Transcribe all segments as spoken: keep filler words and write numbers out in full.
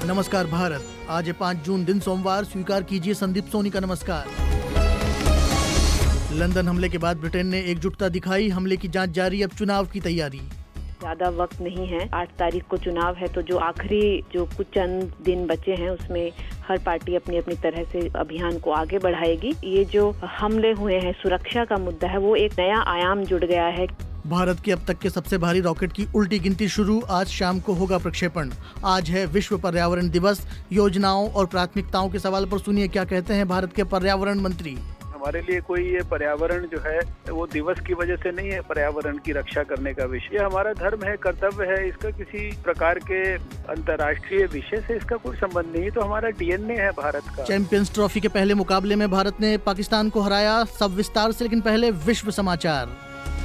नमस्कार भारत। आज है पाँच जून, दिन सोमवार। स्वीकार कीजिए संदीप सोनी का नमस्कार। लंदन हमले के बाद ब्रिटेन ने एकजुटता दिखाई। हमले की जांच जारी, अब चुनाव की तैयारी। ज्यादा वक्त नहीं है, आठ तारीख को चुनाव है, तो जो आखिरी जो कुछ चंद दिन बचे हैं उसमें हर पार्टी अपनी अपनी तरह से अभियान को आगे बढ़ाएगी। ये जो हमले हुए हैं, सुरक्षा का मुद्दा है, वो एक नया आयाम जुड़ गया है। भारत के अब तक के सबसे भारी रॉकेट की उल्टी गिनती शुरू। आज शाम को होगा प्रक्षेपण। आज है विश्व पर्यावरण दिवस। योजनाओं और प्राथमिकताओं के सवाल पर सुनिए क्या कहते हैं भारत के पर्यावरण मंत्री। हमारे लिए कोई ये पर्यावरण जो है वो दिवस की वजह से नहीं है पर्यावरण की रक्षा करने का विषय। ये हमारा धर्म है, कर्तव्य है। इसका किसी प्रकार के अंतर्राष्ट्रीय विषय से इसका कोई संबंध नहीं। तो हमारा डीएनए है भारत का। चैंपियंस ट्रॉफी के पहले मुकाबले में भारत ने पाकिस्तान को हराया। सब विस्तार से, लेकिन पहले विश्व समाचार।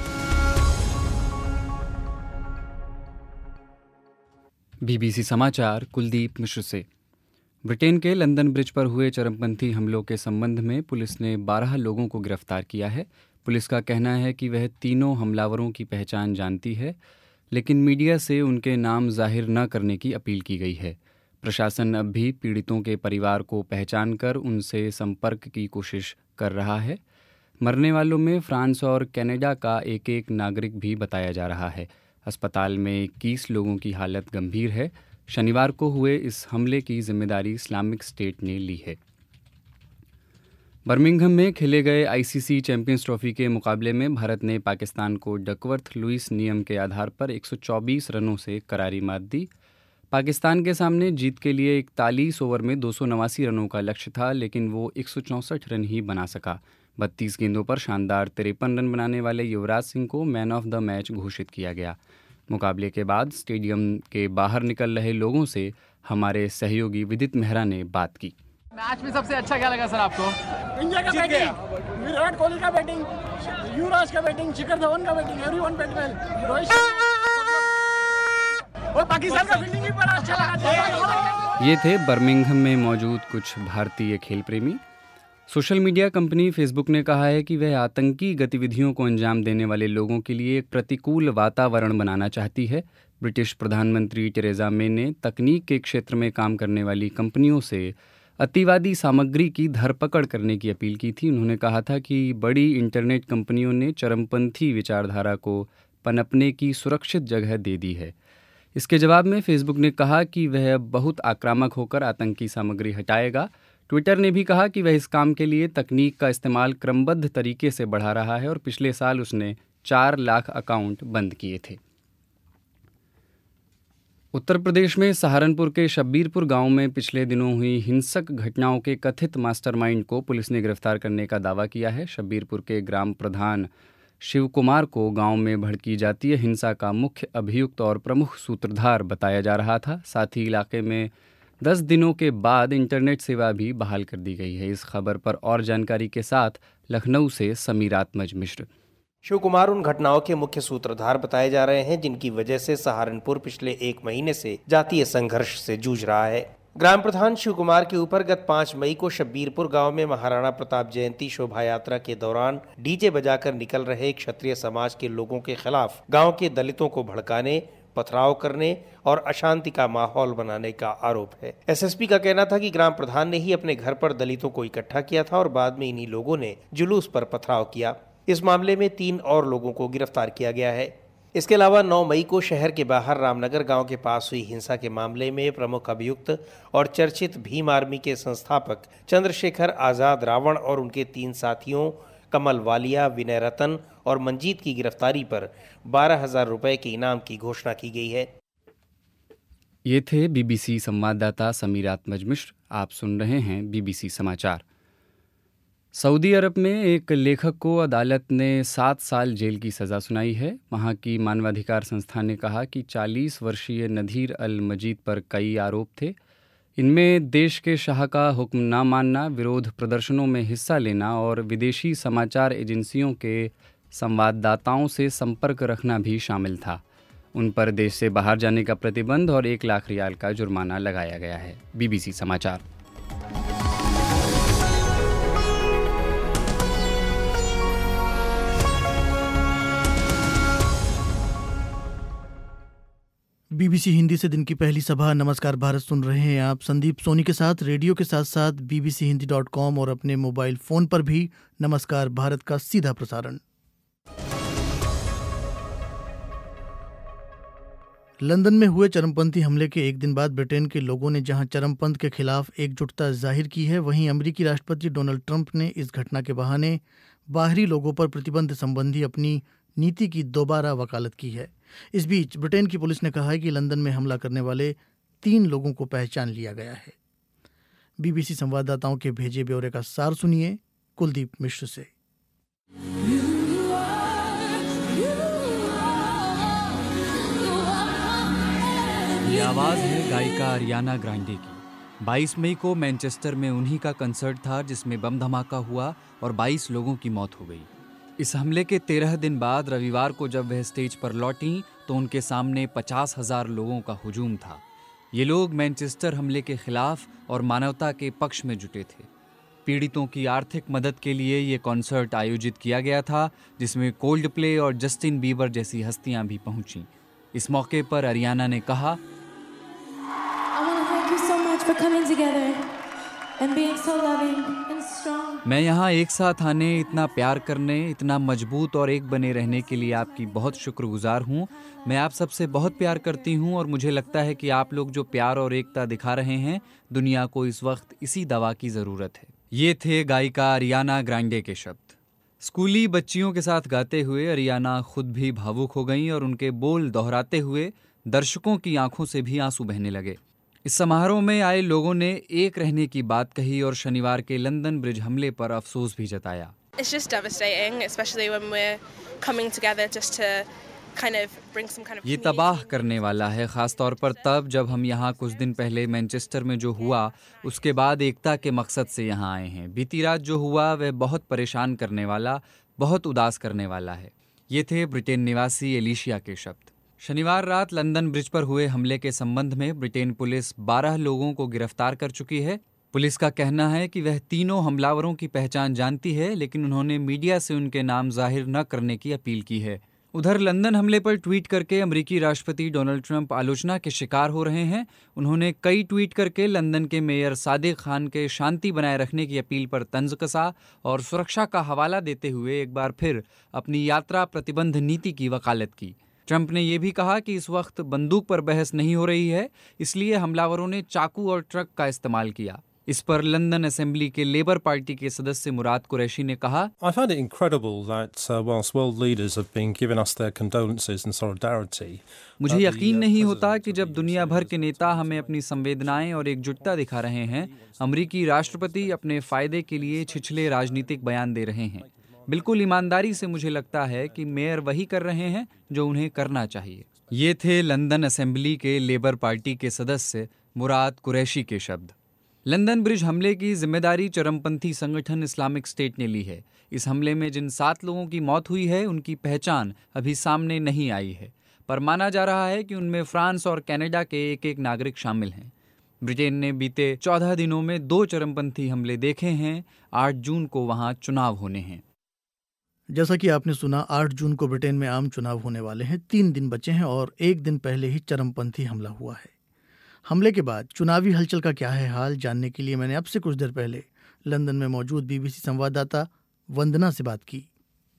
बीबीसी समाचार कुलदीप मिश्र से। ब्रिटेन के लंदन ब्रिज पर हुए चरमपंथी हमलों के संबंध में पुलिस ने बारह लोगों को गिरफ्तार किया है। पुलिस का कहना है कि वह तीनों हमलावरों की पहचान जानती है, लेकिन मीडिया से उनके नाम जाहिर न करने की अपील की गई है। प्रशासन अब भी पीड़ितों के परिवार को पहचान कर उनसे संपर्क की कोशिश कर रहा है। मरने वालों में फ्रांस और कनाडा का एक एक नागरिक भी बताया जा रहा है। अस्पताल में इक्कीस लोगों की हालत गंभीर है। शनिवार को हुए इस हमले की जिम्मेदारी इस्लामिक स्टेट ने ली है। बर्मिंघम में खेले गए आईसीसी चैंपियंस ट्रॉफी के मुकाबले में भारत ने पाकिस्तान को डकवर्थ लुईस नियम के आधार पर एक सौ चौबीस रनों से करारी मात दी। पाकिस्तान के सामने जीत के लिए इकतालीस ओवर में दो सौ नवासी रनों का लक्ष्य था, लेकिन वो एक सौ चौंसठ रन ही बना सका। बत्तीस गेंदों पर शानदार तिरपन रन बनाने वाले युवराज सिंह को मैन ऑफ द मैच घोषित किया गया। मुकाबले के बाद स्टेडियम के बाहर निकल रहे लोगों से हमारे सहयोगी विदित मेहरा ने बात की। मैच में सबसे अच्छा क्या लगा सर आपको? इंडिया का बैटिंग, विराट कोहली का बैटिंग, युवराज का बैटिंग, शिखर धवन का batting, everyone bat well, Rohit और पाकिस्तान का फील्डिंग भी बड़ा अच्छा लगा। ये थे बर्मिंघम में मौजूद कुछ भारतीय खेल प्रेमी। सोशल मीडिया कंपनी फेसबुक ने कहा है कि वह आतंकी गतिविधियों को अंजाम देने वाले लोगों के लिए एक प्रतिकूल वातावरण बनाना चाहती है। ब्रिटिश प्रधानमंत्री टेरेजा मे ने तकनीक के क्षेत्र में काम करने वाली कंपनियों से अतिवादी सामग्री की धरपकड़ करने की अपील की थी। उन्होंने कहा था कि बड़ी इंटरनेट कंपनियों ने चरमपंथी विचारधारा को पनपने की सुरक्षित जगह दे दी है। इसके जवाब में फेसबुक ने कहा कि वह बहुत आक्रामक होकर आतंकी सामग्री हटाएगा। ट्विटर ने भी कहा कि वह इस काम के लिए तकनीक का इस्तेमाल क्रमबद्ध तरीके से बढ़ा रहा है और पिछले साल उसने चार लाख अकाउंट बंद किए थे। उत्तर प्रदेश में सहारनपुर के शब्बीरपुर गांव में पिछले दिनों हुई हिंसक घटनाओं के कथित मास्टरमाइंड को पुलिस ने गिरफ्तार करने का दावा किया है। शब्बीरपुर के ग्राम प्रधान शिव कुमार को गांव में भड़की जातीय हिंसा का मुख्य अभियुक्त और प्रमुख सूत्रधार बताया जा रहा था। साथ ही इलाके में दस दिनों के बाद इंटरनेट सेवा भी बहाल कर दी गई है। इस खबर पर और जानकारी के साथ लखनऊ से समीरात्मज मिश्र। शिव कुमार उन घटनाओं के मुख्य सूत्रधार बताए जा रहे हैं जिनकी वजह से सहारनपुर पिछले एक महीने से जातीय संघर्ष से जूझ रहा है। ग्राम प्रधान शिव कुमार के ऊपर गत पाँच मई को शब्बीरपुर गांव में महाराणा प्रताप जयंती शोभा यात्रा के दौरान डीजे बजाकर निकल रहे क्षत्रिय समाज के लोगों के खिलाफ गांव के दलितों को भड़काने, पथराव करने और अशांति का माहौल बनाने का आरोप है। एसएसपी का कहना था कि ग्राम प्रधान ने ही अपने घर पर दलितों को इकट्ठा किया था और बाद में इन्हीं लोगों ने जुलूस पर पथराव किया। इस मामले में तीन और लोगों को गिरफ्तार किया गया है। इसके अलावा नौ मई को शहर के बाहर रामनगर गांव के पास हुई हिंसा के मामले में प्रमुख अभियुक्त और चर्चित भीम आर्मी के संस्थापक चंद्रशेखर आजाद रावण और उनके तीन साथियों कमल वालिया, विनय रतन और मंजीत की गिरफ्तारी पर बारह हजार रुपए के इनाम की घोषणा की गई है। ये थे बीबीसी संवाददाता समीरात्मज मिश्र। आप सुन रहे हैं बीबीसी समाचार। सऊदी अरब में एक लेखक को अदालत ने सात साल जेल की सज़ा सुनाई है। वहाँ की मानवाधिकार संस्था ने कहा कि चालीस वर्षीय नदीर अल मजीद पर कई आरोप थे। इनमें देश के शाह का हुक्म ना मानना, विरोध प्रदर्शनों में हिस्सा लेना और विदेशी समाचार एजेंसियों के संवाददाताओं से संपर्क रखना भी शामिल था। उन पर देश से बाहर जाने का प्रतिबंध और एक लाख रियाल का जुर्माना लगाया गया है। बीबीसी समाचार। बीबीसी हिंदी से दिन की पहली सभा नमस्कार भारत सुन रहे हैं आप। संदीप सोनी के साथ रेडियो के साथ साथ बीबीसी हिंदी डॉट कॉम और अपने मोबाइल फ़ोन पर भी नमस्कार भारत का सीधा प्रसारण। लंदन में हुए चरमपंथी हमले के एक दिन बाद ब्रिटेन के लोगों ने जहां चरमपंथ के खिलाफ एकजुटता जाहिर की है, वहीं अमेरिकी राष्ट्रपति डोनाल्ड ट्रंप ने इस घटना के बहाने बाहरी लोगों पर प्रतिबंध संबंधी अपनी नीति की दोबारा वकालत की है। इस बीच ब्रिटेन की पुलिस ने कहा है कि लंदन में हमला करने वाले तीन लोगों को पहचान लिया गया है। बीबीसी संवाददाताओं के भेजे ब्यौरे का सार सुनिए कुलदीप मिश्र से। ये आवाज़ है गायिका अरियाना ग्रांडे की। बाईस मई को मैनचेस्टर में उन्हीं का कंसर्ट था जिसमें बम धमाका हुआ और बाईस लोगों की मौत हो गई। इस हमले के तेरह दिन बाद रविवार को जब वह स्टेज पर लौटीं तो उनके सामने पचास हजार लोगों का हुजूम था। ये लोग मैनचेस्टर हमले के खिलाफ और मानवता के पक्ष में जुटे थे। पीड़ितों की आर्थिक मदद के लिए ये कॉन्सर्ट आयोजित किया गया था जिसमें कोल्ड प्ले और जस्टिन बीबर जैसी हस्तियां भी पहुंचीं। इस मौके पर अरियाना ने कहा, मैं यहाँ एक साथ आने, इतना प्यार करने, इतना मजबूत और एक बने रहने के लिए आपकी बहुत शुक्रगुजार हूँ। मैं आप सबसे बहुत प्यार करती हूँ और मुझे लगता है कि आप लोग जो प्यार और एकता दिखा रहे हैं, दुनिया को इस वक्त इसी दवा की ज़रूरत है। ये थे गायिका अरियाना ग्रांडे के शब्द। स्कूली बच्चियों के साथ गाते हुए अरियाना खुद भी भावुक हो गईं और उनके बोल दोहराते हुए दर्शकों की आंखों से भी आंसू बहने लगे। इस समारोह में आए लोगों ने एक रहने की बात कही और शनिवार के लंदन ब्रिज हमले पर अफसोस भी जताया। It's just devastating, especially when we're coming together just to kind of bring some kind of ये तबाह करने वाला है, खास तौर पर तब जब हम यहाँ कुछ दिन पहले मैनचेस्टर में जो हुआ उसके बाद एकता के मकसद से यहाँ आए हैं। बीती रात जो हुआ वह बहुत परेशान करने वाला, बहुत उदास करने वाला है। ये थे ब्रिटेन निवासी एलिशिया के शब्द। शनिवार रात लंदन ब्रिज पर हुए हमले के संबंध में ब्रिटेन पुलिस बारह लोगों को गिरफ्तार कर चुकी है। पुलिस का कहना है कि वह तीनों हमलावरों की पहचान जानती है, लेकिन उन्होंने मीडिया से उनके नाम जाहिर न करने की अपील की है। उधर लंदन हमले पर ट्वीट करके अमेरिकी राष्ट्रपति डोनाल्ड ट्रंप आलोचना के शिकार हो रहे हैं। उन्होंने कई ट्वीट करके लंदन के मेयर सादिक खान के शांति बनाए रखने की अपील पर तंज कसा और सुरक्षा का हवाला देते हुए एक बार फिर अपनी यात्रा प्रतिबंध नीति की वकालत की। ट्रंप ने यह भी कहा कि इस वक्त बंदूक पर बहस नहीं हो रही है, इसलिए हमलावरों ने चाकू और ट्रक का इस्तेमाल किया। इस पर लंदन असेंबली के लेबर पार्टी के सदस्य मुराद कुरैशी ने कहा, I find it incredible that uh, whilst world leaders have been giving us their condolences and solidarity, मुझे यकीन नहीं होता कि जब दुनिया भर के नेता हमें अपनी संवेदनाएं और एकजुटता दिखा रहे हैं, अमेरिकी राष्ट्रपति अपने फायदे के लिए छिछले राजनीतिक बयान दे रहे हैं। बिल्कुल ईमानदारी से मुझे लगता है कि मेयर वही कर रहे हैं जो उन्हें करना चाहिए। ये थे लंदन असेंबली के लेबर पार्टी के सदस्य मुराद कुरैशी के शब्द। लंदन ब्रिज हमले की जिम्मेदारी चरमपंथी संगठन इस्लामिक स्टेट ने ली है। इस हमले में जिन सात लोगों की मौत हुई है उनकी पहचान अभी सामने नहीं आई है, पर माना जा रहा है कि उनमें फ्रांस और कनाडा के एक एक नागरिक शामिल हैं। ब्रिटेन ने बीते चौदह दिनों में दो चरमपंथी हमले देखे हैं। आठ जून को वहां चुनाव होने हैं। जैसा कि आपने सुना, आठ जून को ब्रिटेन में आम चुनाव होने वाले हैं। तीन दिन बचे हैं और एक दिन पहले ही चरमपंथी हमला हुआ है। हमले के बाद चुनावी हलचल का क्या है हाल, जानने के लिए मैंने अब से कुछ देर पहले लंदन में मौजूद बीबीसी संवाददाता वंदना से बात की।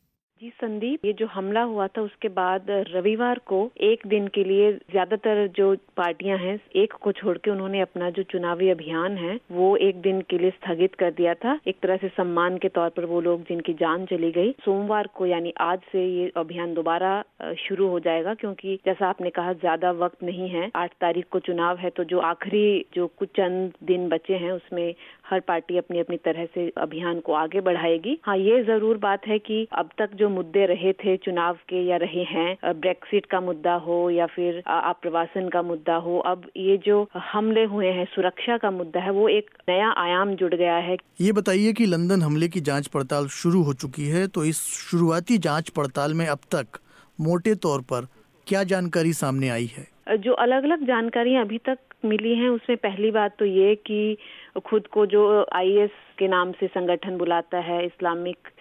जी संदीप, ये जो हमला हुआ था उसके बाद रविवार को एक दिन के लिए ज्यादातर जो पार्टियां हैं, एक को छोड़ के उन्होंने अपना जो चुनावी अभियान है वो एक दिन के लिए स्थगित कर दिया था। एक तरह से सम्मान के तौर पर वो लोग जिनकी जान चली गई। सोमवार को यानी आज से ये अभियान दोबारा शुरू हो जाएगा, क्योंकि जैसा आपने कहा ज्यादा वक्त नहीं है। आठ तारीख को चुनाव है, तो जो आखिरी जो कुछ चंद दिन बचे हैं उसमें हर पार्टी अपनी अपनी तरह से अभियान को आगे बढ़ाएगी। हाँ, ये जरूर बात है कि अब तक जो मुद्दे रहे थे चुनाव के या रहे हैं, ब्रेक्सिट का मुद्दा हो या फिर आप्रवासन का मुद्दा हो, अब ये जो हमले हुए हैं, सुरक्षा का मुद्दा है, वो एक नया आयाम जुड़ गया है। ये बताइए कि लंदन हमले की जांच पड़ताल शुरू हो चुकी है, तो इस शुरुआती जांच पड़ताल में अब तक मोटे तौर पर क्या जानकारी सामने आई है? जो अलग अलग जानकारियां अभी तक मिली हैं उसमें पहली बात तो ये कि खुद को जो आई एस के नाम से संगठन बुलाता है, इस्लामिक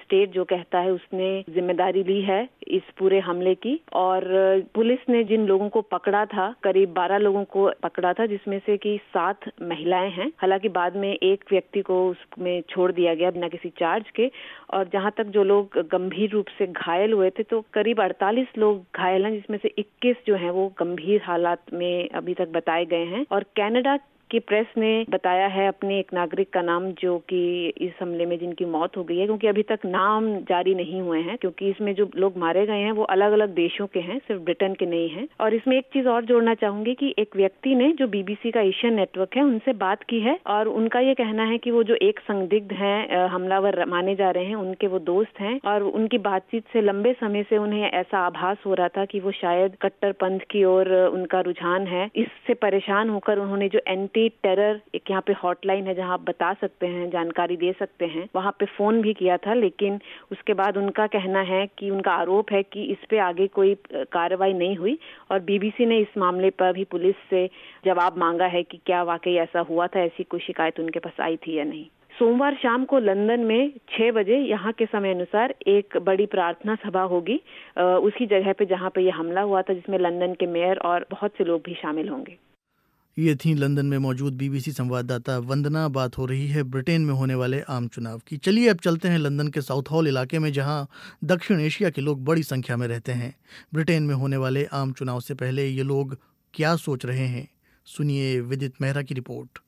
स्टेट जो कहता है उसने जिम्मेदारी ली है इस पूरे हमले की। और पुलिस ने जिन लोगों को पकड़ा था, करीब बारह लोगों को पकड़ा था, जिसमें से कि सात महिलाएं हैं। हालांकि बाद में एक व्यक्ति को उसमें छोड़ दिया गया बिना किसी चार्ज के। और जहां तक जो लोग गंभीर रूप से घायल हुए थे तो करीब अड़तालीस लोग घायल हैं, जिसमें से इक्कीस जो हैं वो गंभीर हालात में अभी तक बताए गए हैं। और कनाडा की प्रेस ने बताया है अपने एक नागरिक का नाम जो कि इस हमले में जिनकी मौत हो गई है, क्योंकि अभी तक नाम जारी नहीं हुए हैं, क्योंकि इसमें जो लोग मारे गए हैं वो अलग अलग देशों के हैं, सिर्फ ब्रिटेन के नहीं हैं। और इसमें एक चीज और जोड़ना चाहूंगी कि एक व्यक्ति ने जो बीबीसी का एशियन नेटवर्क है उनसे बात की है और उनका ये कहना है कि वो जो एक संदिग्ध हैं हमलावर माने जा रहे हैं उनके वो दोस्त हैं और उनकी बातचीत से लंबे समय से उन्हें ऐसा आभास हो रहा था कि वो शायद कट्टरपंथ की ओर उनका रुझान है। इससे परेशान होकर उन्होंने जो एंटी टेरर एक यहाँ पे हॉटलाइन है जहाँ आप बता सकते हैं, जानकारी दे सकते हैं, वहाँ पे फोन भी किया था। लेकिन उसके बाद उनका कहना है कि उनका आरोप है कि इस पे आगे कोई कार्रवाई नहीं हुई और बीबीसी ने इस मामले पर भी पुलिस से जवाब मांगा है कि क्या वाकई ऐसा हुआ था, ऐसी कोई शिकायत उनके पास आई थी या नहीं। सोमवार शाम को लंदन में छह बजे यहाँ के समय अनुसार एक बड़ी प्रार्थना सभा होगी उसी जगह पे जहाँ पे ये हमला हुआ था, जिसमें लंदन के मेयर और बहुत से लोग भी शामिल होंगे। ये थी लंदन में मौजूद बीबीसी संवाददाता वंदना। बात हो रही है ब्रिटेन में होने वाले आम चुनाव की। चलिए अब चलते हैं लंदन के साउथ हॉल इलाके में, जहां दक्षिण एशिया के लोग बड़ी संख्या में रहते हैं। ब्रिटेन में होने वाले आम चुनाव से पहले ये लोग क्या सोच रहे हैं, सुनिए विदित मेहरा की रिपोर्ट।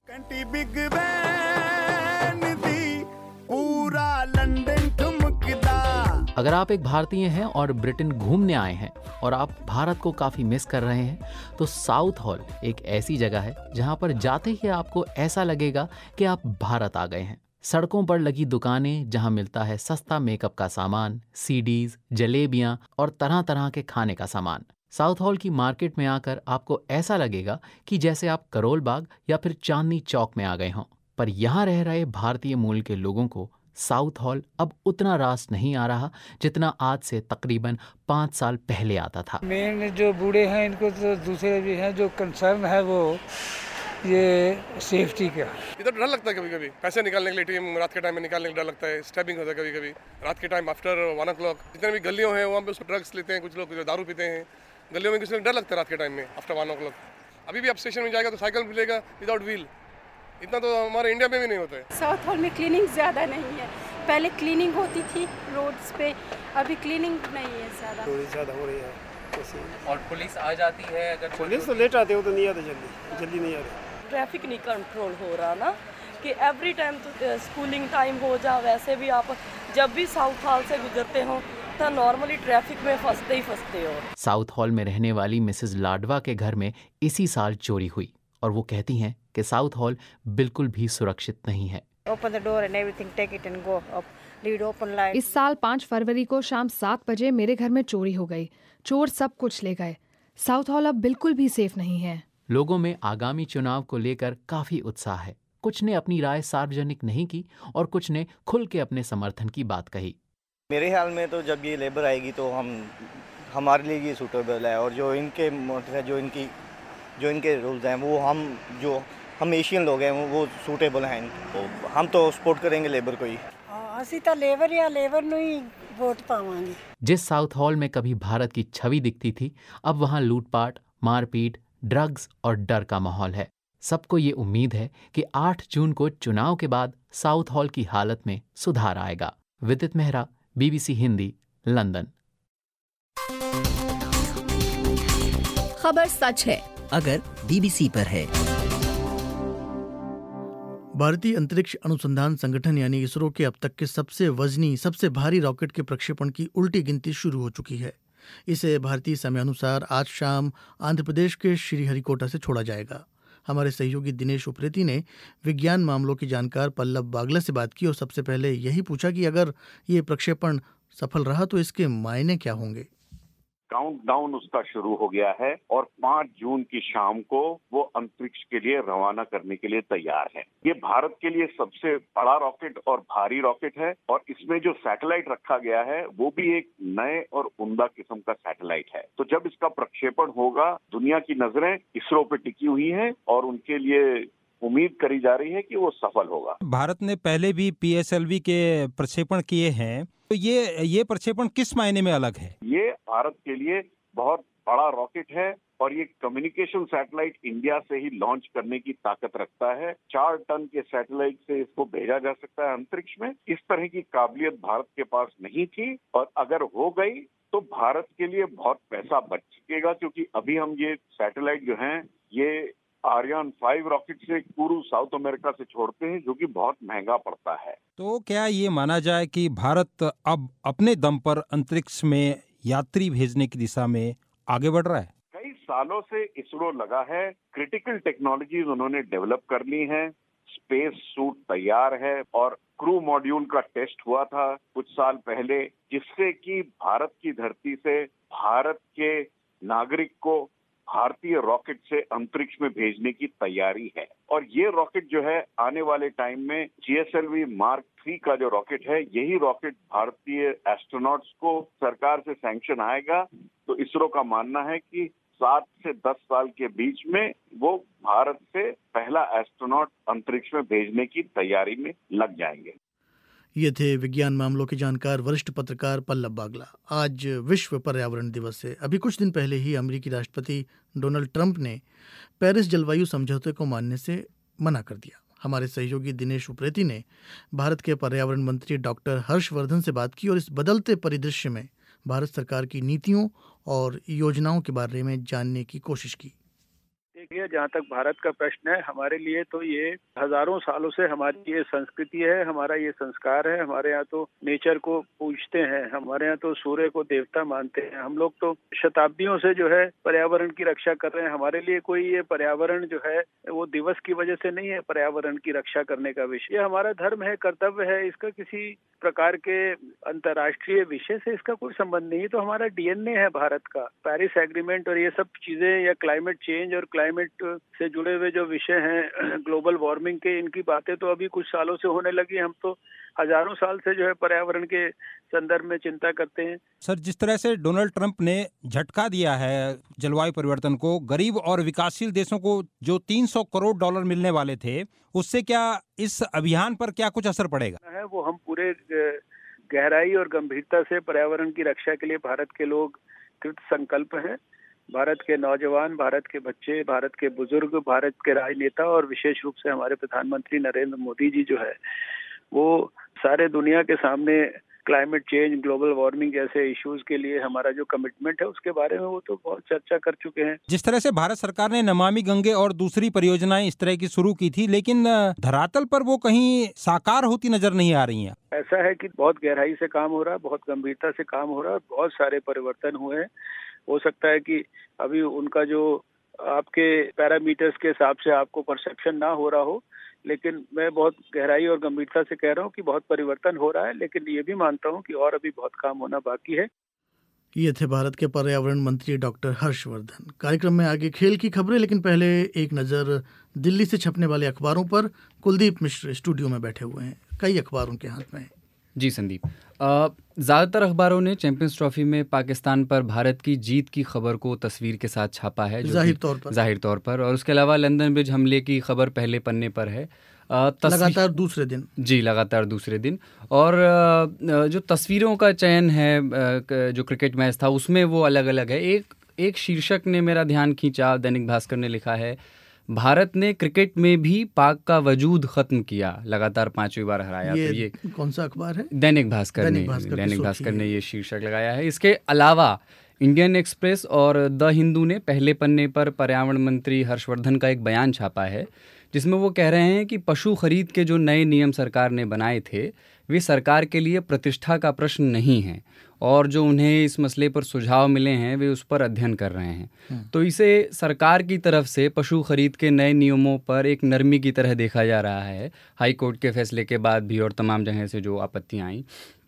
अगर आप एक भारतीय हैं और ब्रिटेन घूमने आए हैं और आप भारत को काफ़ी मिस कर रहे हैं तो साउथ हॉल एक ऐसी जगह है जहां पर जाते ही आपको ऐसा लगेगा कि आप भारत आ गए हैं। सड़कों पर लगी दुकानें जहां मिलता है सस्ता मेकअप का सामान, सीडीज, जलेबियां और तरह तरह के खाने का सामान। साउथ हॉल की मार्केट में आकर आपको ऐसा लगेगा कि जैसे आप करोल बाग या फिर चांदनी चौक में आ गए हों। पर यहाँ रह रहे भारतीय मूल के लोगों को साउथ हॉल अब उतना रास नहीं आ रहा जितना आज से तकरीबन पाँच साल पहले आता था। मेन जो बूढ़े हैं इनको तो दूसरे भी हैं, जो कंसर्न है वो ये सेफ्टी का। इधर डर लगता है कभी कभी पैसे निकालने के लिए, टीम रात के टाइम में निकालने के डर लगता है, स्टैबिंग होता है कभी कभी रात के time after one o'clock. जितने भी गलियों हैं वहाँ पे उसको ड्रग्स लेते हैं, कुछ लोग दारू पीते हैं गलियों में, किसी को डर लगता है रात के टाइम में आफ्टर वन ओ क्लॉक। अभी भी आप स्टेशन में जाएगा तो साइकिल मिलेगा विदाउट व्हील, इतना तो हमारे इंडिया में भी नहीं होता है। साउथ हॉल में क्लीनिंग ज़्यादा नहीं है, पहले क्लीनिंग होती थी रोड्स पे, अभी क्लीनिंग नहीं है ज़्यादा। थोड़ी ज़्यादा हो रही है और पुलिस आ जाती है, अगर पुलिस तो लेट आते हो तो नहीं आते, जल्दी जल्दी नहीं आते। ट्रैफिक नहीं कंट्रोल हो रहा ना कि एवरी टाइम तो स्कूलिंग टाइम हो जा, वैसे भी आप जब भी साउथ हॉल से गुजरते हो तो नॉर्मली ट्रैफिक में फंसते ही फंसते हो। साउथ हॉल में रहने वाली मिसेस लाडवा के घर में इसी साल चोरी हुई और वो कहती हैं कि साउथ हॉल बिल्कुल भी सुरक्षित नहीं है। इस साल पाँच फरवरी को शाम सात बजे मेरे घर में चोरी हो गई, चोर सब कुछ ले गए। साउथ हॉल अब बिल्कुल भी सेफ नहीं है। लोगों में आगामी चुनाव को लेकर काफी उत्साह है। कुछ ने अपनी राय सार्वजनिक नहीं की और कुछ ने खुल के अपने समर्थन की बात कही। मेरे ख्याल में तो जब ये लेबर आएगी तो हम हमारे लिए ये सूटेबल है, और जो इनके मोटिव है, जो इनकी जो इनके रूल्स हैं वो हम जो हम एशियन लोग हैं वो सूटेबल हैं, तो हम तो सपोर्ट करेंगे लेबर को ही। ਅਸੀਂ ਤਾਂ लेबर या लेबर ਨੂੰ ही वोट पावांगे। जिस साउथ हॉल में कभी भारत की छवि दिखती थी, अब वहाँ लूटपाट, मारपीट, ड्रग्स और डर का माहौल है। सबको ये उम्मीद है कि आठ जून को चुनाव के बाद साउथ हॉल की हालत में सुधार आएगा। विदित मेहरा, बीबीसी हिंदी, लंदन। खबर सच है अगर बीबीसी पर है। भारतीय अंतरिक्ष अनुसंधान संगठन यानी इसरो के अब तक के सबसे वजनी, सबसे भारी रॉकेट के प्रक्षेपण की उल्टी गिनती शुरू हो चुकी है। इसे भारतीय समय अनुसार आज शाम आंध्र प्रदेश के श्रीहरिकोटा से छोड़ा जाएगा। हमारे सहयोगी दिनेश उप्रेती ने विज्ञान मामलों की जानकार पल्लव बागला से बात की और सबसे पहले यही पूछा कि अगर ये प्रक्षेपण सफल रहा तो इसके मायने क्या होंगे। काउंटडाउन उसका शुरू हो गया है और पाँच जून की शाम को वो अंतरिक्ष के लिए रवाना करने के लिए तैयार है। ये भारत के लिए सबसे बड़ा रॉकेट और भारी रॉकेट है और इसमें जो सैटेलाइट रखा गया है वो भी एक नए और उम्दा किस्म का सैटेलाइट है। तो जब इसका प्रक्षेपण होगा, दुनिया की नजरें इसरो पे टिकी हुई हैं और उनके लिए उम्मीद करी जा रही है कि वो सफल होगा। भारत ने पहले भी पी एस एल वी के प्रक्षेपण किए हैं, तो ये ये प्रक्षेपण किस मायने में अलग है? ये भारत के लिए बहुत बड़ा रॉकेट है और ये कम्युनिकेशन सैटेलाइट इंडिया से ही लॉन्च करने की ताकत रखता है। चार टन के सैटेलाइट से इसको भेजा जा सकता है अंतरिक्ष में। इस तरह की काबिलियत भारत के पास नहीं थी और अगर हो गई तो भारत के लिए बहुत पैसा बच सकेगा, क्योंकि अभी हम ये सैटेलाइट जो हैं ये आर्यन फाइव रॉकेट से पूर्व साउथ अमेरिका से छोड़ते हैं, जो कि बहुत महंगा पड़ता है। तो क्या ये माना जाए कि भारत अब अपने दम पर अंतरिक्ष में यात्री भेजने की दिशा में आगे बढ़ रहा है? कई सालों से इसरो लगा है, क्रिटिकल टेक्नोलॉजीज उन्होंने डेवलप कर ली हैं, स्पेस सूट तैयार है और क्रू मॉड्यूल का टेस्ट हुआ था कुछ साल पहले, जिससे कि भारत की धरती से भारत के नागरिक को भारतीय रॉकेट से अंतरिक्ष में भेजने की तैयारी है। और ये रॉकेट जो है आने वाले टाइम में G S L V mark three का जो रॉकेट है, यही रॉकेट भारतीय एस्ट्रोनॉट्स को सरकार से सैंक्शन आएगा तो इसरो का मानना है कि सात से दस साल के बीच में वो भारत से पहला एस्ट्रोनॉट अंतरिक्ष में भेजने की तैयारी में लग जाएंगे। ये थे विज्ञान मामलों के जानकार वरिष्ठ पत्रकार पल्लव बागला। आज विश्व पर्यावरण दिवस है। अभी कुछ दिन पहले ही अमेरिकी राष्ट्रपति डोनाल्ड ट्रंप ने पेरिस जलवायु समझौते को मानने से मना कर दिया। हमारे सहयोगी दिनेश उप्रेती ने भारत के पर्यावरण मंत्री डॉक्टर हर्षवर्धन से बात की और इस बदलते परिदृश्य में भारत सरकार की नीतियों और योजनाओं के बारे में जानने की कोशिश की। देखिए, जहाँ तक भारत का प्रश्न है, हमारे लिए तो ये हजारों सालों से हमारी ये संस्कृति है, हमारा ये संस्कार है। हमारे यहाँ तो नेचर को पूजते हैं, हमारे यहाँ तो सूर्य को देवता मानते हैं। हम लोग तो शताब्दियों से जो है पर्यावरण की रक्षा कर रहे हैं। हमारे लिए कोई ये पर्यावरण जो है वो दिवस की वजह से नहीं है पर्यावरण की रक्षा करने का विषय। ये हमारा धर्म है, कर्तव्य है। इसका किसी प्रकार के अंतर्राष्ट्रीय विषय से इसका कोई संबंध नहीं। तो हमारा डी एन ए है भारत का। पेरिस एग्रीमेंट और ये सब चीजें या क्लाइमेट चेंज और क्लाइमेट से जुड़े हुए जो विषय हैं, ग्लोबल वार्मिंग के, इनकी बातें तो अभी कुछ सालों से होने लगी। हम तो हजारों साल से जो है पर्यावरण के संदर्भ में चिंता करते हैं। सर, जिस तरह से डोनाल्ड ट्रंप ने झटका दिया है जलवायु परिवर्तन को, गरीब और विकासशील देशों को जो तीन सौ करोड़ डॉलर मिलने वाले थे, उससे क्या इस अभियान पर क्या कुछ असर पड़ेगा? है वो हम पूरे गहराई और गंभीरता से पर्यावरण की रक्षा के लिए भारत के लोग कृत संकल्प हैं। भारत के नौजवान, भारत के बच्चे, भारत के बुजुर्ग, भारत के राजनेता और विशेष रूप से हमारे प्रधानमंत्री नरेंद्र मोदी जी जो है वो सारे दुनिया के सामने क्लाइमेट चेंज, ग्लोबल वार्मिंग जैसे इश्यूज के लिए हमारा जो कमिटमेंट है उसके बारे में वो तो बहुत चर्चा कर चुके हैं। जिस तरह से भारत सरकार ने नमामि गंगे और दूसरी परियोजनाएं इस तरह की शुरू की थी, लेकिन धरातल पर वो कहीं साकार होती नजर नहीं आ रही हैं। ऐसा है कि बहुत गहराई से काम हो रहा है, बहुत गंभीरता से काम हो रहा है, बहुत सारे परिवर्तन हुए हैं। हो सकता है कि अभी उनका जो आपके पैरामीटर्स के हिसाब से आपको परसेप्शन ना हो रहा हो, लेकिन मैं बहुत गहराई और गंभीरता से कह रहा हूँ कि बहुत परिवर्तन हो रहा है, लेकिन ये भी मानता हूँ कि और अभी बहुत काम होना बाकी है। ये थे भारत के पर्यावरण मंत्री डॉक्टर हर्षवर्धन। कार्यक्रम में आगे खेल की खबरें, लेकिन पहले एक नज़र दिल्ली से छपने वाले अखबारों पर। कुलदीप मिश्र स्टूडियो में बैठे हुए हैं, कई अखबार उनके हाथ में हैं। जी संदीप, ज़्यादातर अखबारों ने चैंपियंस ट्रॉफी में पाकिस्तान पर भारत की जीत की खबर को तस्वीर के साथ छापा है, जाहिर तौर पर जाहिर तौर पर और उसके अलावा लंदन ब्रिज हमले की खबर पहले पन्ने पर है। लगातार दूसरे दिन जी लगातार दूसरे दिन और जो तस्वीरों का चयन है जो क्रिकेट मैच था उसमें वो अलग अलग है। एक एक शीर्षक ने मेरा ध्यान खींचा। दैनिक भास्कर ने लिखा है, भारत ने क्रिकेट में भी पाक का वजूद खत्म किया, लगातार पांचवी बार हराया। ये, तो ये कौन सा अखबार है? दैनिक भास्कर ने दैनिक भास्कर ने ये शीर्षक लगाया है। इसके अलावा इंडियन एक्सप्रेस और द हिंदू ने पहले पन्ने पर पर्यावरण मंत्री हर्षवर्धन का एक बयान छापा है, जिसमें वो कह रहे हैं कि पशु खरीद के जो नए नियम सरकार ने बनाए थे वे सरकार के लिए प्रतिष्ठा का प्रश्न नहीं है और जो उन्हें इस मसले पर सुझाव मिले हैं वे उस पर अध्ययन कर रहे हैं। तो इसे सरकार की तरफ से पशु खरीद के नए नियमों पर एक नरमी की तरह देखा जा रहा है, हाई कोर्ट के फैसले के बाद भी और तमाम जगह से जो आपत्तियां आई।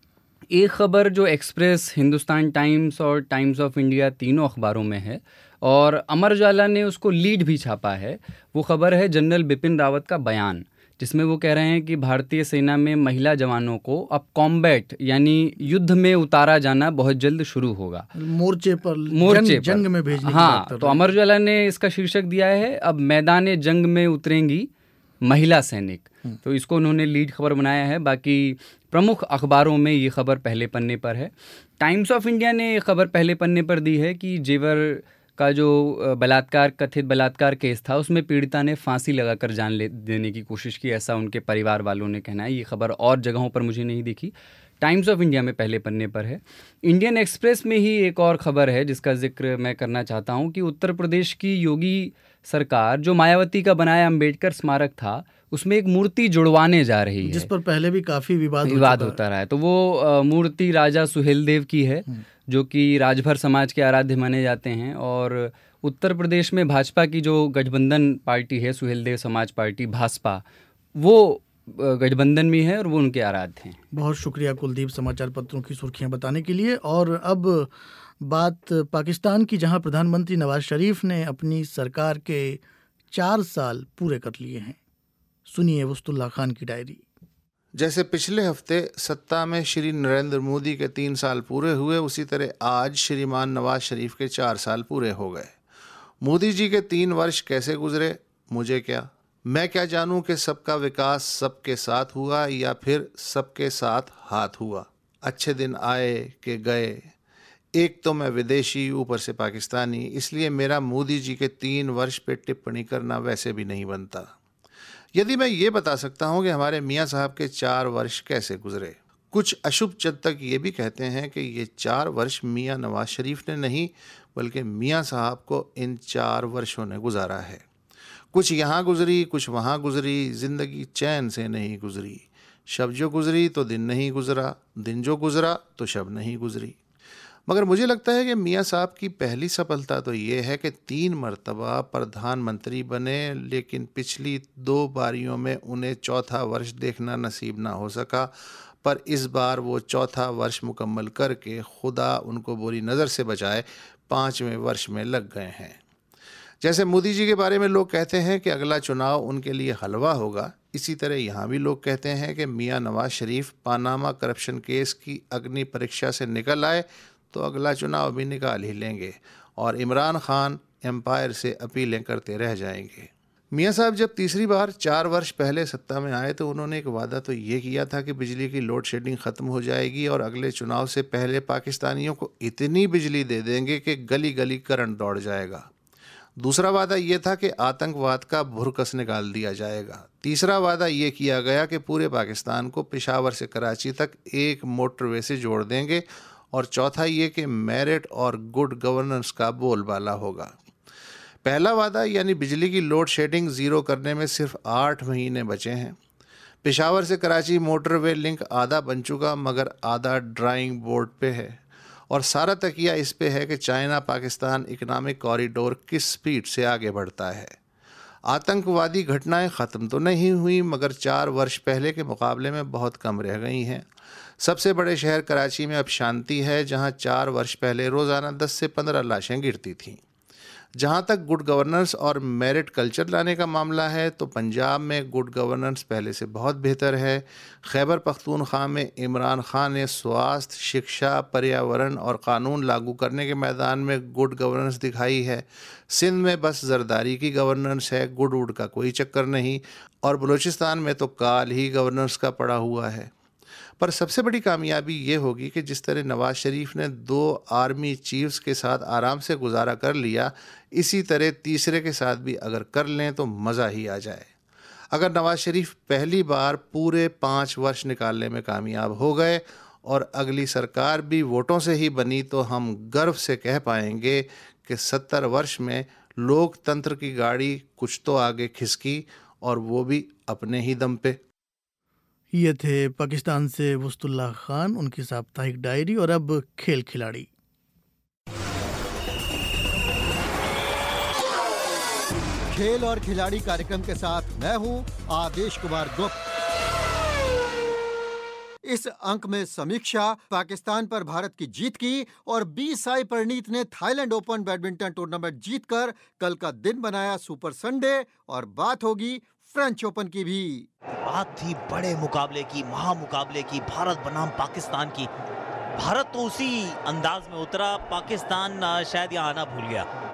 एक खबर जो एक्सप्रेस, हिंदुस्तान टाइम्स और टाइम्स ऑफ इंडिया तीनों अखबारों में है और अमर उजाला ने उसको लीड भी छापा है, वो खबर है जनरल बिपिन रावत का बयान, जिसमें वो कह रहे हैं कि भारतीय सेना में महिला जवानों को अब कॉम्बैट यानी युद्ध में उतारा जाना बहुत जल्द शुरू होगा, मोर्चे पर मोर्चे जंग, पर। जंग में भेजने की हाँ, बात कर तो अमर उजाला ने इसका शीर्षक दिया है, अब मैदान जंग में उतरेंगी महिला सैनिक, तो इसको उन्होंने लीड खबर बनाया है। बाकी प्रमुख अखबारों में ये खबर पहले पन्ने पर है। टाइम्स ऑफ इंडिया ने ये खबर पहले पन्ने पर दी है कि जेवर का जो बलात्कार कथित बलात्कार केस था उसमें पीड़िता ने फांसी लगाकर जान ले देने की कोशिश की, ऐसा उनके परिवार वालों ने कहना है। ये खबर और जगहों पर मुझे नहीं दिखी, टाइम्स ऑफ इंडिया में पहले पन्ने पर है। इंडियन एक्सप्रेस में ही एक और खबर है जिसका जिक्र मैं करना चाहता हूँ कि उत्तर प्रदेश की योगी सरकार जो मायावती का बनाया अंबेडकर स्मारक था उसमें एक मूर्ति जुड़वाने जा रही है, जिस पर पहले भी काफ़ी विवाद विवाद हो होता रहा है। तो वो आ, मूर्ति राजा सुहेलदेव की है जो कि राजभर समाज के आराध्य माने जाते हैं, और उत्तर प्रदेश में भाजपा की जो गठबंधन पार्टी है सुहेलदेव समाज पार्टी भाजपा, वो गठबंधन में है और वो उनके आराध्य हैं। बहुत शुक्रिया कुलदीप समाचार पत्रों की सुर्खियां बताने के लिए। और अब बात पाकिस्तान की, जहां प्रधानमंत्री नवाज शरीफ ने अपनी सरकार के चार साल पूरे कर लिए हैं। सुनिए वस्तुल्लाह खान की डायरी। जैसे पिछले हफ्ते सत्ता में श्री नरेंद्र मोदी के तीन साल पूरे हुए, उसी तरह आज श्रीमान नवाज शरीफ के चार साल पूरे हो गए। मोदी जी के तीन वर्ष कैसे गुजरे मुझे क्या, मैं क्या जानूं कि सबका विकास सबके साथ हुआ या फिर सबके साथ हाथ हुआ। अच्छे दिन आए कि गए, एक तो मैं विदेशी ऊपर से पाकिस्तानी, इसलिए मेरा मोदी जी के तीन वर्ष पे टिप्पणी करना वैसे भी नहीं बनता। यदि मैं ये बता सकता हूँ कि हमारे मियाँ साहब के चार वर्ष कैसे गुजरे। कुछ अशुभ चिंतक ये भी कहते हैं कि ये चार वर्ष मियाँ नवाज शरीफ ने नहीं बल्कि मियाँ साहब को इन चार वर्षों ने गुजारा है। कुछ यहाँ गुजरी, कुछ वहाँ गुजरी, ज़िंदगी चैन से नहीं गुजरी। शब जो गुजरी तो दिन नहीं गुजरा, दिन जो गुजरा तो शब नहीं गुजरी। मगर मुझे लगता है कि मियाँ साहब की पहली सफलता तो ये है कि तीन मरतबा प्रधानमंत्री बने, लेकिन पिछली दो बारियों में उन्हें चौथा वर्ष देखना नसीब ना हो सका। पर इस बार वो चौथा वर्ष मुकम्मल करके खुदा उनको बुरी नज़र से बचाए पाँचवें वर्ष में लग गए हैं। जैसे मोदी जी के बारे में लोग कहते हैं कि अगला चुनाव उनके लिए हलवा होगा, इसी तरह यहाँ भी लोग कहते हैं कि मियाँ Nawaz Sharif Panama corruption case की अग्नि परीक्षा से निकल आए तो अगला चुनाव भी निकाल ही लेंगे और इमरान खान एम्पायर से अपीलें करते रह जाएंगे। मियाँ साहब जब तीसरी बार चार वर्ष पहले सत्ता में आए तो उन्होंने एक वादा तो ये किया था कि बिजली की लोड शेडिंग ख़त्म हो जाएगी और अगले चुनाव से पहले पाकिस्तानियों को इतनी बिजली दे देंगे कि गली गली करंट दौड़ जाएगा। दूसरा वादा ये था कि आतंकवाद का भुरकस निकाल दिया जाएगा। तीसरा वादा ये किया गया कि पूरे पाकिस्तान को पेशावर से कराची तक एक मोटरवे से जोड़ देंगे, और चौथा ये कि मेरिट और गुड गवर्नेंस का बोलबाला होगा। पहला वादा यानी बिजली की लोड शेडिंग ज़ीरो करने में सिर्फ आठ महीने बचे हैं। पेशावर से कराची मोटरवे लिंक आधा बन चुका मगर आधा ड्राइंग बोर्ड पे है, और सारा तकिया इस पे है कि चाइना पाकिस्तान इकनॉमिक कॉरिडोर किस स्पीड से आगे बढ़ता है। आतंकवादी घटनाएं ख़त्म तो नहीं हुई मगर चार वर्ष पहले के मुकाबले में बहुत कम रह गई हैं। सबसे बड़े शहर कराची में अब शांति है, जहां चार वर्ष पहले रोज़ाना दस से पंद्रह लाशें गिरती थीं। जहां तक गुड गवर्नेंस और मेरिट कल्चर लाने का मामला है तो पंजाब में गुड गवर्नेंस पहले से बहुत बेहतर है। खैबर पख्तूनख्वा में इमरान खान ने स्वास्थ्य, शिक्षा, पर्यावरण और कानून लागू करने के मैदान में गुड गवर्नेंस दिखाई है। सिंध में बस जरदारी की गवर्नेंस है, गुड वुड का कोई चक्कर नहीं, और बलूचिस्तान में तो काल ही गवर्नेंस का पड़ा हुआ है। पर सबसे बड़ी कामयाबी ये होगी कि जिस तरह नवाज शरीफ ने दो आर्मी चीफ्स के साथ आराम से गुजारा कर लिया, इसी तरह तीसरे के साथ भी अगर कर लें तो मज़ा ही आ जाए। अगर नवाज शरीफ पहली बार पूरे पाँच वर्ष निकालने में कामयाब हो गए और अगली सरकार भी वोटों से ही बनी तो हम गर्व से कह पाएंगे कि सत्तर वर्ष में लोकतंत्र की गाड़ी कुछ तो आगे खिसकी, और वो भी अपने ही दम पे। ये थे पाकिस्तान से वस्तुल्लाह खान, उनकी साप्ताहिक डायरी। और अब खेल खिलाड़ी। खेल और खिलाड़ी कार्यक्रम के साथ मैं हूं आदेश कुमार गुप्त। इस अंक में समीक्षा पाकिस्तान पर भारत की जीत की और बी साई प्रणीत ने थाईलैंड ओपन बैडमिंटन टूर्नामेंट जीतकर कल का दिन बनाया सुपर संडे, और बात होगी फ्रेंच ओपन की भी। बात थी बड़े मुकाबले की, महामुकाबले की, भारत बनाम पाकिस्तान की। भारत तो उसी अंदाज में उतरा, पाकिस्तान शायद यहाँ आना भूल गया।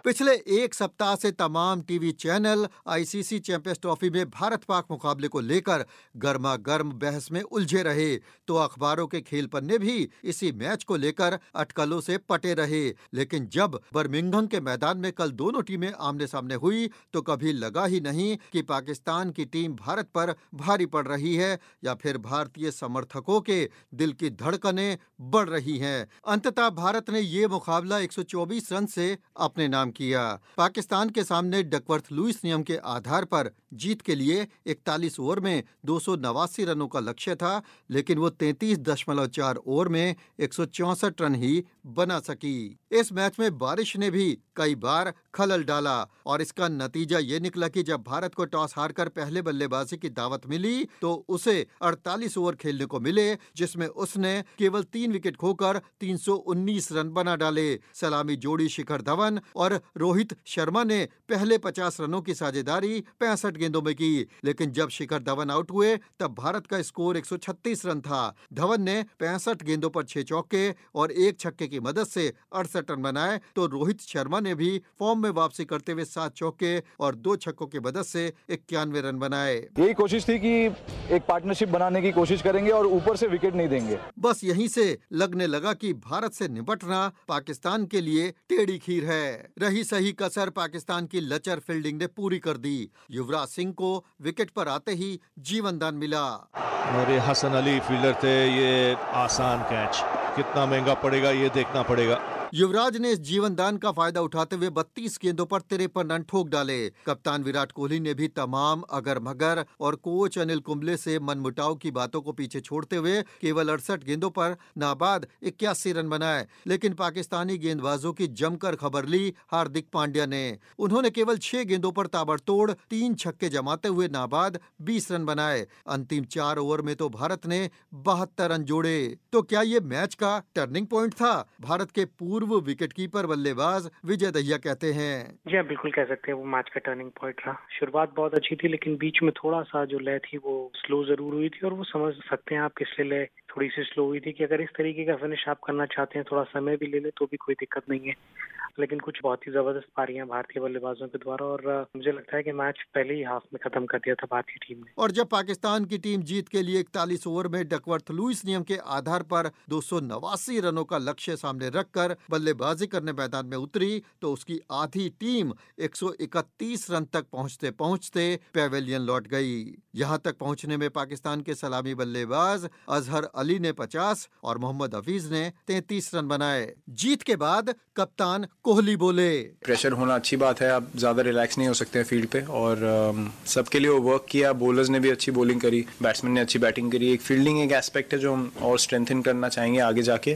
पिछले एक सप्ताह से तमाम TV channel ICC Champions Trophy में भारत पाक मुकाबले को लेकर गर्मा गर्म बहस में उलझे रहे, तो अखबारों के खेल पन्ने भी इसी मैच को लेकर अटकलों से पटे रहे। लेकिन जब बर्मिंघम के मैदान में कल दोनों टीमें आमने सामने हुई तो कभी लगा ही नहीं कि पाकिस्तान की टीम भारत पर भारी पड़ रही है या फिर भारतीय समर्थकों के दिल की धड़कनें बढ़ रही हैं। अंततः भारत ने ये मुकाबला एक सौ चौबीस रन से अपने नाम किया। पाकिस्तान के सामने डकवर्थ लुईस नियम के आधार पर जीत के लिए इकतालीस ओवर में दो सौ नवासी रनों का लक्ष्य था, लेकिन वो तैंतीस दशमलव चार ओवर में एक सौ चौसठ रन ही बना सकी। इस मैच में बारिश ने भी कई बार खलल डाला और इसका नतीजा ये निकला कि जब भारत को टॉस हारकर पहले बल्लेबाजी की दावत मिली तो उसे अड़तालीस ओवर खेलने को मिले, जिसमें उसने केवल तीन विकेट खोकर तीन सौ उन्नीस रन बना डाले। सलामी जोड़ी शिखर धवन और रोहित शर्मा ने पहले पचास रनों की साझेदारी पैंसठ गेंदों में की, लेकिन जब शिखर धवन आउट हुए तब भारत का स्कोर एक सौ छत्तीस रन था। धवन ने पैंसठ गेंदों पर छह चौके और एक छक्के की मदद से अड़सठ रन बनाए, तो रोहित शर्मा ने भी फॉर्म में वापसी करते हुए सात चौके और दो छक्कों की मदद से इक्यानवे रन बनाए। यही कोशिश थी कि एक पार्टनरशिप बनाने की कोशिश करेंगे और ऊपर से विकेट नहीं देंगे। बस यहीं से लगने लगा कि भारत से निपटना पाकिस्तान के लिए टेढ़ी खीर है। रही सही कसर पाकिस्तान की लचर फील्डिंग ने पूरी कर दी। युवराज सिंह को विकेट पर आते ही जीवन दान मिला और ये हसन अली फील्डर थे। ये आसान कैच, कितना महंगा पड़ेगा ये देखना पड़ेगा। युवराज ने इस जीवन दान का फायदा उठाते हुए बत्तीस गेंदों पर तिरपन रन ठोक डाले। कप्तान विराट कोहली ने भी तमाम अगर मगर और कोच अनिल कुंबले से मनमुटाव की बातों को पीछे छोड़ते हुए केवल अड़सठ गेंदों पर नाबाद इक्यासी रन बनाए। लेकिन पाकिस्तानी गेंदबाजों की जमकर खबर ली हार्दिक पांड्या ने। उन्होंने केवल छह गेंदों पर ताबड़तोड़ तीन छक्के जमाते हुए नाबाद बीस रन बनाए। अंतिम चार ओवर में तो भारत ने बहत्तर रन जोड़े। तो क्या ये मैच का टर्निंग पॉइंट था? भारत के पूर्व वो विकेटकीपर बल्लेबाज विजय दहिया कहते हैं। जी हाँ, बिल्कुल कह सकते हैं वो मैच का टर्निंग पॉइंट रहा। शुरुआत बहुत अच्छी थी, लेकिन बीच में थोड़ा सा जो लय थी वो स्लो जरूर हुई थी और वो समझ सकते हैं आप किस लिए लय थोड़ी सी स्लो हुई थी कि अगर इस तरीके का फिनिश आप करना चाहते हैं, थोड़ा समय भी ले ले तो भी कोई दिक्कत नहीं है। लेकिन कुछ बहुत ही जबरदस्त पारियां भारतीय बल्लेबाजों के द्वारा और मुझे लगता है कि मैच पहले ही हाफ में खत्म कर दिया था भारतीय टीम ने। और जब पाकिस्तान की टीम जीत के लिए इकतालीस ओवर में डकवर्थ लुईस नियम के आधार पर दो सौ नवासी रनों का लक्ष्य सामने रखकर बल्लेबाजी करने मैदान में उतरी तो उसकी आधी टीम एक सौ इकतीस रन तक पहुंचते पहुंचते पेवेलियन लौट गई। यहां तक पहुंचने में पाकिस्तान के सलामी बल्लेबाज अजहर अली ने पचास और मोहम्मद हफीज ने तैंतीस रन बनाए। जीत के बाद कप्तान कोहली बोले, प्रेशर होना अच्छी बात है, आप ज्यादा रिलैक्स नहीं हो सकते फील्ड पे और सबके लिए वो वर्क किया। बॉलर्स ने भी अच्छी बॉलिंग करी, बैट्समैन ने अच्छी बैटिंग करी। एक फील्डिंग एक एस्पेक्ट है जो हम और स्ट्रेंथन करना चाहेंगे आगे जाके।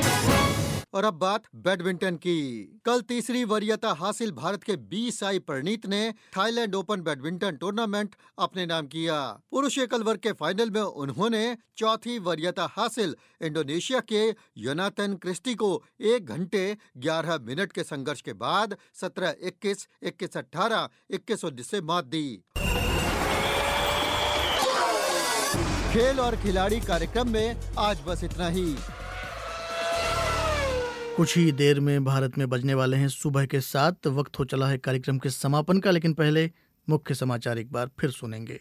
और अब बात बैडमिंटन की। कल तीसरी वरीयता हासिल भारत के बी साई प्रणीत ने थाईलैंड ओपन बैडमिंटन टूर्नामेंट अपने नाम किया। पुरुष एकल वर्ग के फाइनल में उन्होंने चौथी वरीयता हासिल इंडोनेशिया के योनाथन क्रिस्टी को एक घंटे ग्यारह मिनट के संघर्ष के बाद सत्रह इक्कीस, इक्कीस अठारह, इक्कीस उन्नीस से मात दी। खेल और खिलाड़ी कार्यक्रम में आज बस इतना ही। कुछ ही देर में भारत में बजने वाले हैं सुबह के सात। वक्त हो चला है कार्यक्रम के समापन का, लेकिन पहले मुख्य समाचार एक बार फिर सुनेंगे।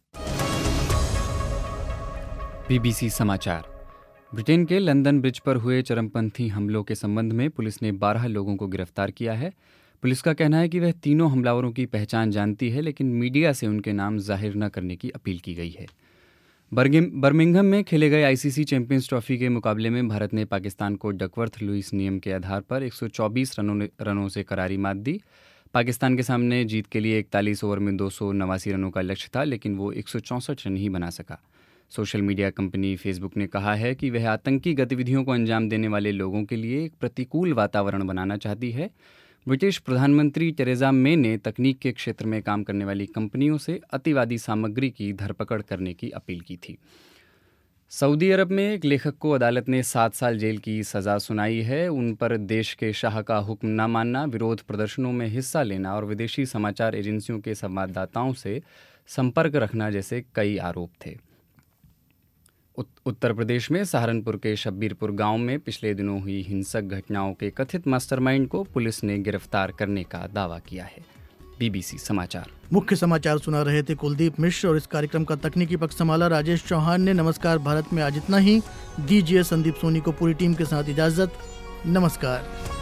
बीबीसी समाचार। ब्रिटेन के लंदन ब्रिज पर हुए चरमपंथी हमलों के संबंध में पुलिस ने बारह लोगों को गिरफ्तार किया है। पुलिस का कहना है कि वह तीनों हमलावरों की पहचान जानती है, लेकिन मीडिया से उनके नाम जाहिर न करने की अपील की गई है। बर्मिंघम में खेले गए आईसीसी चैंपियंस ट्रॉफी के मुकाबले में भारत ने पाकिस्तान को डकवर्थ लुईस नियम के आधार पर एक सौ चौबीस रनों रनों से करारी मात दी। पाकिस्तान के सामने जीत के लिए इकतालीस ओवर में दो सौ नवासी रनों का लक्ष्य था, लेकिन वो एक सौ चौंसठ रन ही बना सका। सोशल मीडिया कंपनी फेसबुक ने कहा है कि वह आतंकी गतिविधियों को अंजाम देने वाले लोगों के लिए एक प्रतिकूल वातावरण बनाना चाहती है। ब्रिटिश प्रधानमंत्री टेरेजा मे ने तकनीक के क्षेत्र में काम करने वाली कंपनियों से अतिवादी सामग्री की धरपकड़ करने की अपील की थी। सऊदी अरब में एक लेखक को अदालत ने सात साल जेल की सज़ा सुनाई है। उन पर देश के शाह का हुक्म न मानना, विरोध प्रदर्शनों में हिस्सा लेना और विदेशी समाचार एजेंसियों के संवाददाताओं से संपर्क रखना जैसे कई आरोप थे। उत्तर प्रदेश में सहारनपुर के शब्बीरपुर गांव में पिछले दिनों हुई हिंसक घटनाओं के कथित मास्टरमाइंड को पुलिस ने गिरफ्तार करने का दावा किया है। बीबीसी समाचार मुख्य समाचार सुना रहे थे कुलदीप मिश्र और इस कार्यक्रम का तकनीकी पक्ष संभाला राजेश चौहान ने। नमस्कार भारत में आज इतना ही। दीजिए संदीप सोनी को पूरी टीम के साथ इजाजत। नमस्कार।